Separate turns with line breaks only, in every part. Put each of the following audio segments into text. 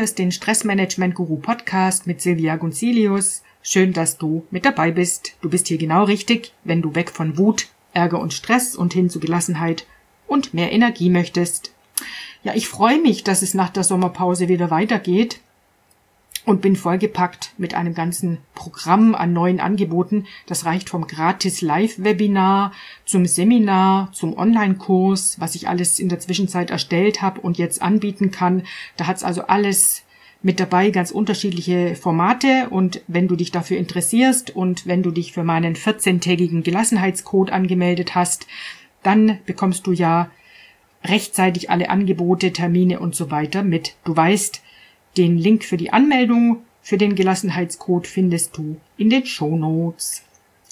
hörst den Stressmanagement-Guru Podcast mit Silvia Gunzilius. Schön, dass du mit dabei bist. Du bist hier genau richtig, wenn du weg von Wut, Ärger und Stress und hin zu Gelassenheit und mehr Energie möchtest. Ja, ich freue mich, dass es nach der Sommerpause wieder weitergeht und bin vollgepackt mit einem ganzen Programm an neuen Angeboten. Das reicht vom gratis Live-Webinar zum Seminar, zum Online-Kurs, was ich alles in der Zwischenzeit erstellt habe und jetzt anbieten kann. Da hat's also alles mit dabei, ganz unterschiedliche Formate. Und wenn du dich dafür interessierst und wenn du dich für meinen 14-tägigen Gelassenheitscode angemeldet hast, dann bekommst du ja rechtzeitig alle Angebote, Termine und so weiter mit. Du weißt, den Link für die Anmeldung für den Gelassenheitscode findest du in den Shownotes.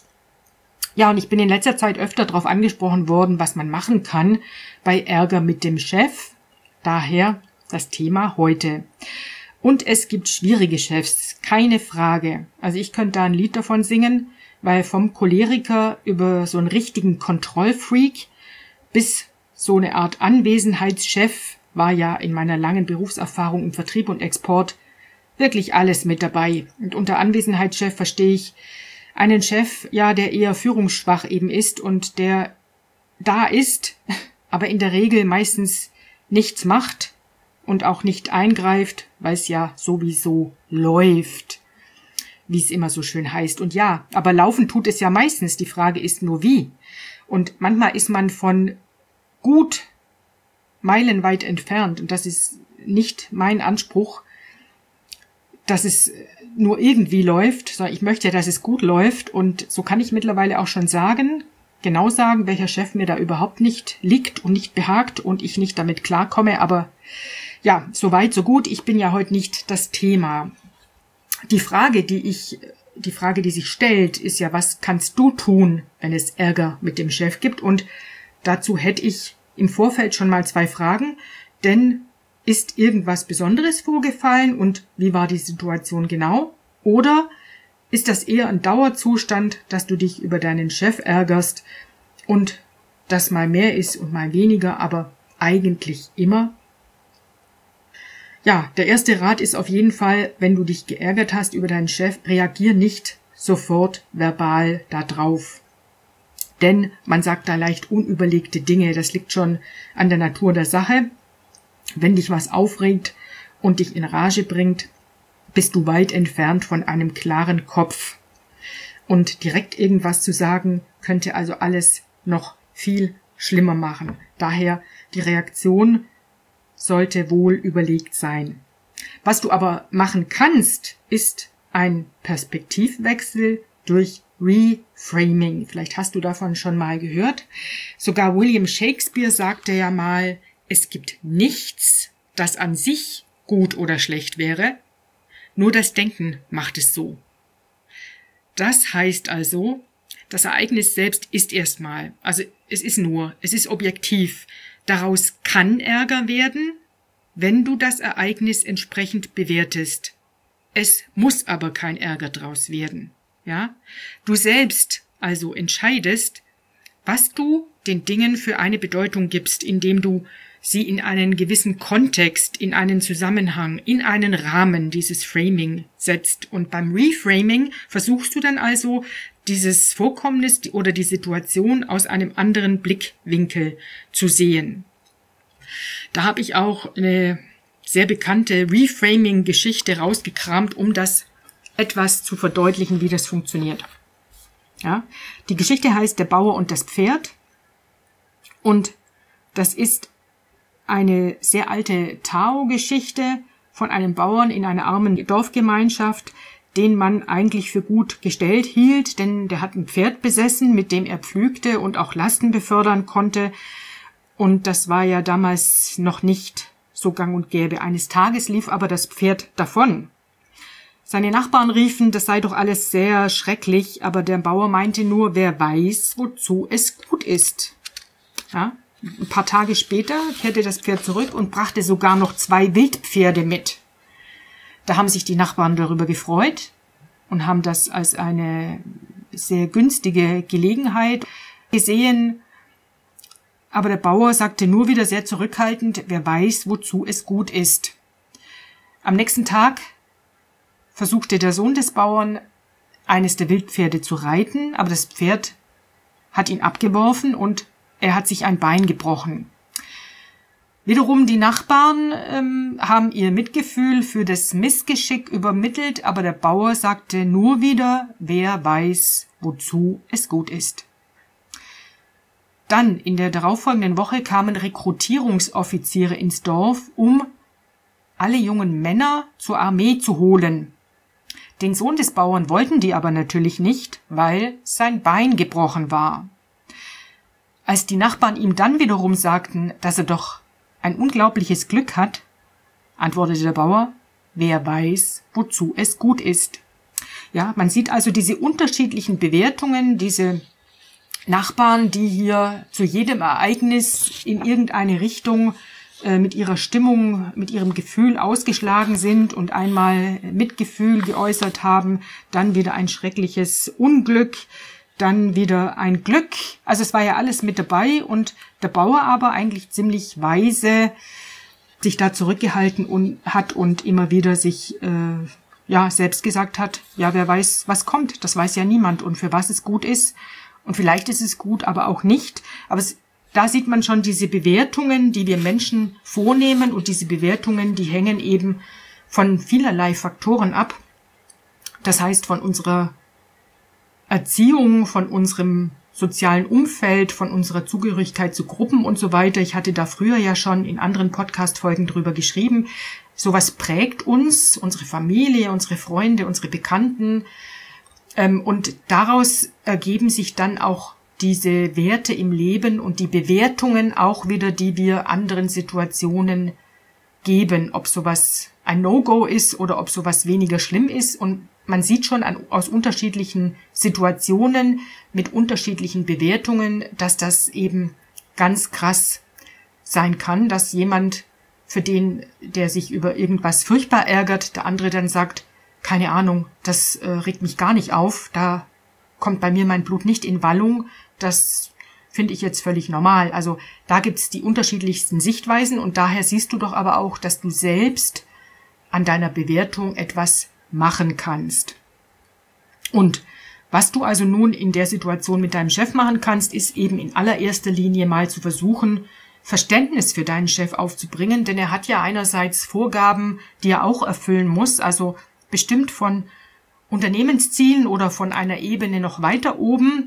Ja, und ich bin in letzter Zeit öfter darauf angesprochen worden, was man machen kann bei Ärger mit dem Chef. Daher das Thema heute. Und es gibt schwierige Chefs, keine Frage. Also ich könnte da ein Lied davon singen, weil vom Choleriker über so einen richtigen Kontrollfreak bis so eine Art Anwesenheitschef war ja in meiner langen Berufserfahrung im Vertrieb und Export wirklich alles mit dabei. Und unter Anwesenheitschef verstehe ich einen Chef, ja, der eher führungsschwach eben ist und der da ist, aber in der Regel meistens nichts macht und auch nicht eingreift, weil es ja sowieso läuft, wie es immer so schön heißt. Und ja, aber laufen tut es ja meistens. Die Frage ist nur wie. Und manchmal ist man von gut meilenweit entfernt. Und das ist nicht mein Anspruch, dass es nur irgendwie läuft, sondern ich möchte, dass es gut läuft. Und so kann ich mittlerweile auch schon genau sagen, welcher Chef mir da überhaupt nicht liegt und nicht behagt und ich nicht damit klarkomme. Aber ja, so weit, so gut. Ich bin ja heute nicht das Thema. Die Frage, die sich stellt, ist ja, was kannst du tun, wenn es Ärger mit dem Chef gibt? Und dazu hätte ich im Vorfeld schon mal 2 Fragen, denn ist irgendwas Besonderes vorgefallen und wie war die Situation genau? Oder ist das eher ein Dauerzustand, dass du dich über deinen Chef ärgerst und das mal mehr ist und mal weniger, aber eigentlich immer? Ja, der erste Rat ist auf jeden Fall, wenn du dich geärgert hast über deinen Chef, reagier nicht sofort verbal da drauf. Denn man sagt da leicht unüberlegte Dinge, das liegt schon an der Natur der Sache. Wenn dich was aufregt und dich in Rage bringt, bist du weit entfernt von einem klaren Kopf. Und direkt irgendwas zu sagen, könnte also alles noch viel schlimmer machen. Daher die Reaktion sollte wohl überlegt sein. Was du aber machen kannst, ist ein Perspektivwechsel durch Reframing. Vielleicht hast du davon schon mal gehört. Sogar William Shakespeare sagte ja mal, es gibt nichts, das an sich gut oder schlecht wäre, nur das Denken macht es so. Das heißt also, das Ereignis selbst ist erstmal, also es ist objektiv. Daraus kann Ärger werden, wenn du das Ereignis entsprechend bewertest. Es muss aber kein Ärger draus werden. Ja, du selbst also entscheidest, was du den Dingen für eine Bedeutung gibst, indem du sie in einen gewissen Kontext, in einen Zusammenhang, in einen Rahmen dieses Framing setzt. Und beim Reframing versuchst du dann also, dieses Vorkommnis oder die Situation aus einem anderen Blickwinkel zu sehen. Da habe ich auch eine sehr bekannte Reframing-Geschichte rausgekramt, um das etwas zu verdeutlichen, wie das funktioniert. Ja, die Geschichte heißt Der Bauer und das Pferd und das ist eine sehr alte Tao-Geschichte von einem Bauern in einer armen Dorfgemeinschaft, den man eigentlich für gut gestellt hielt, denn der hat ein Pferd besessen, mit dem er pflügte und auch Lasten befördern konnte und das war ja damals noch nicht so gang und gäbe. Eines Tages lief aber das Pferd davon. Seine Nachbarn riefen, das sei doch alles sehr schrecklich, aber der Bauer meinte nur, wer weiß, wozu es gut ist. Ja, ein paar Tage später kehrte das Pferd zurück und brachte sogar noch 2 Wildpferde mit. Da haben sich die Nachbarn darüber gefreut und haben das als eine sehr günstige Gelegenheit gesehen. Aber der Bauer sagte nur wieder sehr zurückhaltend, wer weiß, wozu es gut ist. Am nächsten Tag versuchte der Sohn des Bauern, eines der Wildpferde zu reiten, aber das Pferd hat ihn abgeworfen und er hat sich ein Bein gebrochen. Wiederum die Nachbarn haben ihr Mitgefühl für das Missgeschick übermittelt, aber der Bauer sagte nur wieder, wer weiß, wozu es gut ist. Dann in der darauffolgenden Woche kamen Rekrutierungsoffiziere ins Dorf, um alle jungen Männer zur Armee zu holen. Den Sohn des Bauern wollten die aber natürlich nicht, weil sein Bein gebrochen war. Als die Nachbarn ihm dann wiederum sagten, dass er doch ein unglaubliches Glück hat, antwortete der Bauer, wer weiß, wozu es gut ist. Ja, man sieht also diese unterschiedlichen Bewertungen, diese Nachbarn, die hier zu jedem Ereignis in irgendeine Richtung mit ihrer Stimmung, mit ihrem Gefühl ausgeschlagen sind und einmal Mitgefühl geäußert haben, dann wieder ein schreckliches Unglück, dann wieder ein Glück. Also es war ja alles mit dabei und der Bauer aber eigentlich ziemlich weise sich da zurückgehalten hat und immer wieder sich selbst gesagt hat, ja, wer weiß, was kommt, das weiß ja niemand und für was es gut ist. Und vielleicht ist es gut, aber auch nicht. Aber da sieht man schon diese Bewertungen, die wir Menschen vornehmen und diese Bewertungen, die hängen eben von vielerlei Faktoren ab. Das heißt von unserer Erziehung, von unserem sozialen Umfeld, von unserer Zugehörigkeit zu Gruppen und so weiter. Ich hatte da früher ja schon in anderen Podcast-Folgen drüber geschrieben. Sowas prägt uns, unsere Familie, unsere Freunde, unsere Bekannten. Und daraus ergeben sich dann auch diese Werte im Leben und die Bewertungen auch wieder, die wir anderen Situationen geben, ob sowas ein No-Go ist oder ob sowas weniger schlimm ist. Und man sieht schon aus unterschiedlichen Situationen mit unterschiedlichen Bewertungen, dass das eben ganz krass sein kann, dass jemand, für den, der sich über irgendwas furchtbar ärgert, der andere dann sagt, keine Ahnung, das regt mich gar nicht auf, da kommt bei mir mein Blut nicht in Wallung, das finde ich jetzt völlig normal. Also da gibt's die unterschiedlichsten Sichtweisen und daher siehst du doch aber auch, dass du selbst an deiner Bewertung etwas machen kannst. Und was du also nun in der Situation mit deinem Chef machen kannst, ist eben in allererster Linie mal zu versuchen, Verständnis für deinen Chef aufzubringen, denn er hat ja einerseits Vorgaben, die er auch erfüllen muss, also bestimmt von Unternehmenszielen oder von einer Ebene noch weiter oben.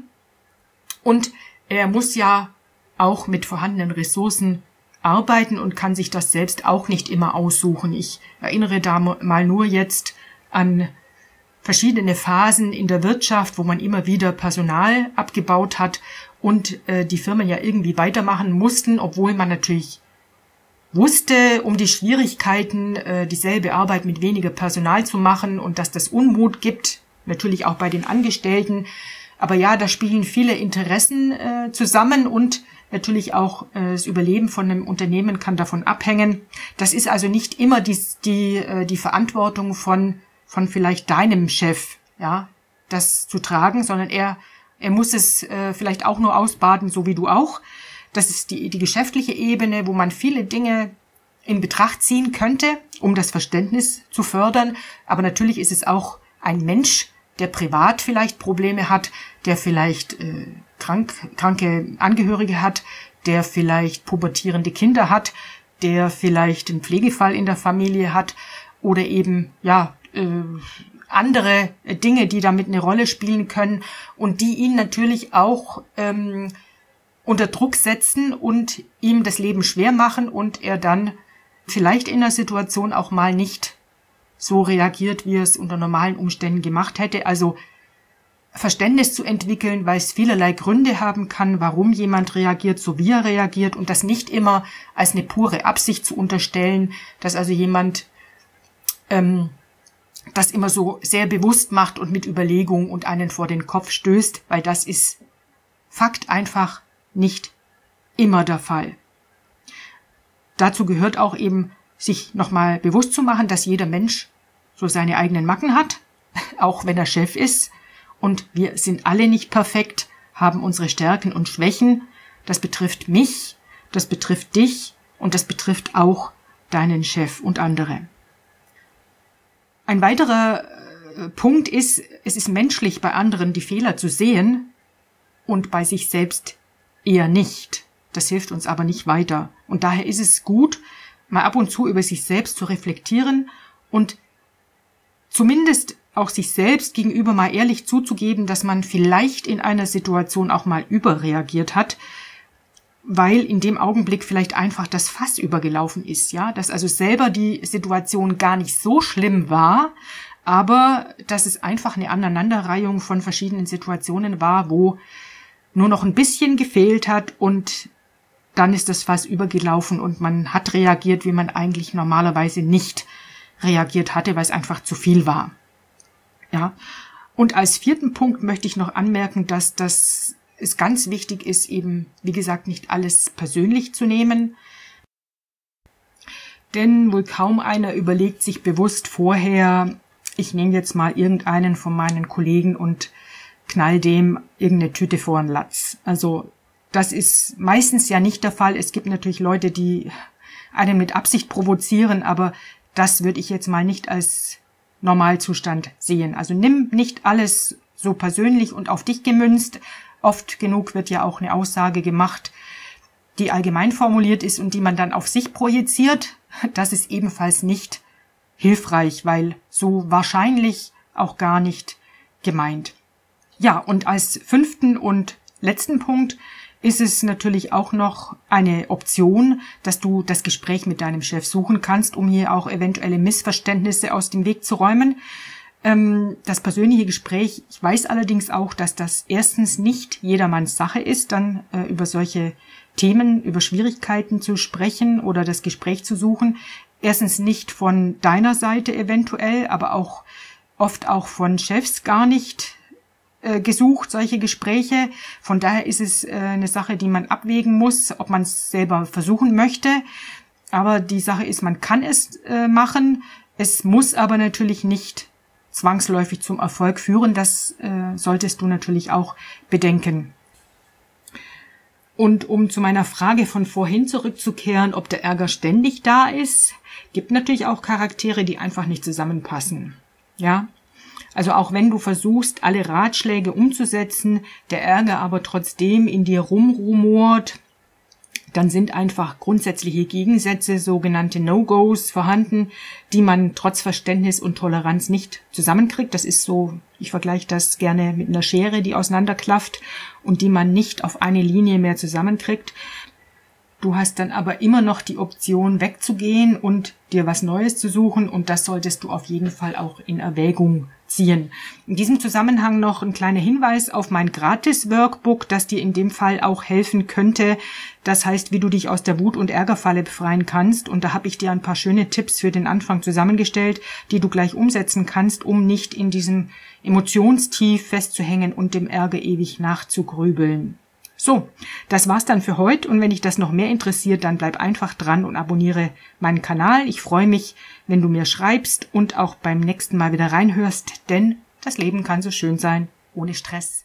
Und er muss ja auch mit vorhandenen Ressourcen arbeiten und kann sich das selbst auch nicht immer aussuchen. Ich erinnere da mal nur jetzt an verschiedene Phasen in der Wirtschaft, wo man immer wieder Personal abgebaut hat und die Firmen ja irgendwie weitermachen mussten, obwohl man natürlich wusste um die Schwierigkeiten, dieselbe Arbeit mit weniger Personal zu machen und dass das Unmut gibt, natürlich auch bei den Angestellten. Aber ja, da spielen viele Interessen zusammen und natürlich auch das Überleben von einem Unternehmen kann davon abhängen. Das ist also nicht immer die Verantwortung von vielleicht deinem Chef, ja, das zu tragen, sondern er muss es vielleicht auch nur ausbaden, so wie du auch. Das ist die geschäftliche Ebene, wo man viele Dinge in Betracht ziehen könnte, um das Verständnis zu fördern. Aber natürlich ist es auch ein Mensch, der privat vielleicht Probleme hat, der vielleicht kranke Angehörige hat, der vielleicht pubertierende Kinder hat, der vielleicht einen Pflegefall in der Familie hat oder eben andere Dinge, die damit eine Rolle spielen können und die ihn natürlich auch unter Druck setzen und ihm das Leben schwer machen und er dann vielleicht in der Situation auch mal nicht so reagiert, wie er es unter normalen Umständen gemacht hätte. Also Verständnis zu entwickeln, weil es vielerlei Gründe haben kann, warum jemand reagiert, so wie er reagiert und das nicht immer als eine pure Absicht zu unterstellen, dass also jemand das immer so sehr bewusst macht und mit Überlegung und einen vor den Kopf stößt, weil das ist Fakt einfach nicht immer der Fall. Dazu gehört auch eben, sich nochmal bewusst zu machen, dass jeder Mensch so seine eigenen Macken hat, auch wenn er Chef ist. Und wir sind alle nicht perfekt, haben unsere Stärken und Schwächen. Das betrifft mich, das betrifft dich und das betrifft auch deinen Chef und andere. Ein weiterer Punkt ist, es ist menschlich, bei anderen die Fehler zu sehen und bei sich selbst eher nicht. Das hilft uns aber nicht weiter. Und daher ist es gut, mal ab und zu über sich selbst zu reflektieren und zumindest auch sich selbst gegenüber mal ehrlich zuzugeben, dass man vielleicht in einer Situation auch mal überreagiert hat, weil in dem Augenblick vielleicht einfach das Fass übergelaufen ist, ja, dass also selber die Situation gar nicht so schlimm war, aber dass es einfach eine Aneinanderreihung von verschiedenen Situationen war, wo nur noch ein bisschen gefehlt hat und dann ist das Fass übergelaufen und man hat reagiert, wie man eigentlich normalerweise nicht reagiert hatte, weil es einfach zu viel war. Ja. Und als 4. Punkt möchte ich noch anmerken, dass es ganz wichtig ist, eben, wie gesagt, nicht alles persönlich zu nehmen. Denn wohl kaum einer überlegt sich bewusst vorher, ich nehme jetzt mal irgendeinen von meinen Kollegen und knall dem irgendeine Tüte vor den Latz. Also das ist meistens ja nicht der Fall. Es gibt natürlich Leute, die einen mit Absicht provozieren, aber das würde ich jetzt mal nicht als Normalzustand sehen. Also nimm nicht alles so persönlich und auf dich gemünzt. Oft genug wird ja auch eine Aussage gemacht, die allgemein formuliert ist und die man dann auf sich projiziert. Das ist ebenfalls nicht hilfreich, weil so wahrscheinlich auch gar nicht gemeint. Ja, und als 5. und letzten Punkt ist es natürlich auch noch eine Option, dass du das Gespräch mit deinem Chef suchen kannst, um hier auch eventuelle Missverständnisse aus dem Weg zu räumen. Das persönliche Gespräch, ich weiß allerdings auch, dass das erstens nicht jedermanns Sache ist, dann über solche Themen, über Schwierigkeiten zu sprechen oder das Gespräch zu suchen. Erstens nicht von deiner Seite eventuell, aber auch oft auch von Chefs gar nicht gesucht, solche Gespräche. Von daher ist es eine Sache, die man abwägen muss, ob man es selber versuchen möchte. Aber die Sache ist, man kann es machen. Es muss aber natürlich nicht zwangsläufig zum Erfolg führen. Das solltest du natürlich auch bedenken. Und um zu meiner Frage von vorhin zurückzukehren, ob der Ärger ständig da ist, gibt natürlich auch Charaktere, die einfach nicht zusammenpassen. Ja, also auch wenn du versuchst, alle Ratschläge umzusetzen, der Ärger aber trotzdem in dir rumrumort, dann sind einfach grundsätzliche Gegensätze, sogenannte No-Gos vorhanden, die man trotz Verständnis und Toleranz nicht zusammenkriegt. Das ist so, ich vergleiche das gerne mit einer Schere, die auseinanderklafft und die man nicht auf eine Linie mehr zusammenkriegt. Du hast dann aber immer noch die Option, wegzugehen und dir was Neues zu suchen und das solltest du auf jeden Fall auch in Erwägung ziehen. In diesem Zusammenhang noch ein kleiner Hinweis auf mein Gratis-Workbook, das dir in dem Fall auch helfen könnte. Das heißt, wie du dich aus der Wut- und Ärgerfalle befreien kannst. Und da habe ich dir ein paar schöne Tipps für den Anfang zusammengestellt, die du gleich umsetzen kannst, um nicht in diesem Emotionstief festzuhängen und dem Ärger ewig nachzugrübeln. So, das war's dann für heute und wenn dich das noch mehr interessiert, dann bleib einfach dran und abonniere meinen Kanal. Ich freue mich, wenn du mir schreibst und auch beim nächsten Mal wieder reinhörst, denn das Leben kann so schön sein, ohne Stress.